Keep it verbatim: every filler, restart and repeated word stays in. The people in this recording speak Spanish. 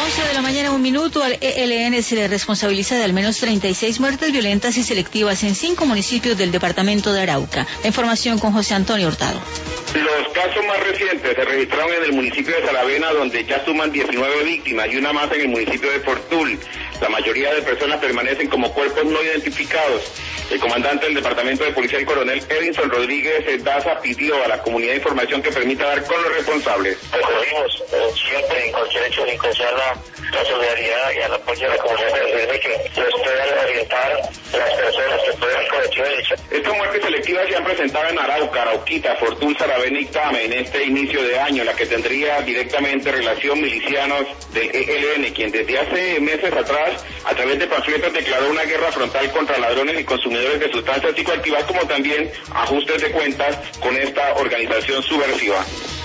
once de la mañana, un minuto, al E L N se le responsabiliza de al menos treinta y seis muertes violentas y selectivas en cinco municipios del departamento de Arauca. La información con José Antonio Hurtado. Los casos más recientes se registraron en el municipio de Saravena, donde ya suman diecinueve víctimas y una más en el municipio de Fortul. La mayoría de personas permanecen como cuerpos no identificados. El comandante del Departamento de Policía, el coronel Edinson Rodríguez Daza, pidió a la comunidad información que permita dar con los responsables. Recurrimos eh, siempre en cualquier hecho delincuencial la, la solidaridad y al apoyo de la comunidad de que nos puedan orientar las personas que puedan cometer el hecho. Estas muertes selectivas se han presentado en Arauca, Arauquita, Fortul, Saravena y Tame en este inicio de año, la que tendría directamente relación milicianos del E L N, quien desde hace meses atrás, a través de panfletos, declaró una guerra frontal contra ladrones y consumidores de sustancias psicoactivas, como también ajustes de cuentas con esta organización subversiva.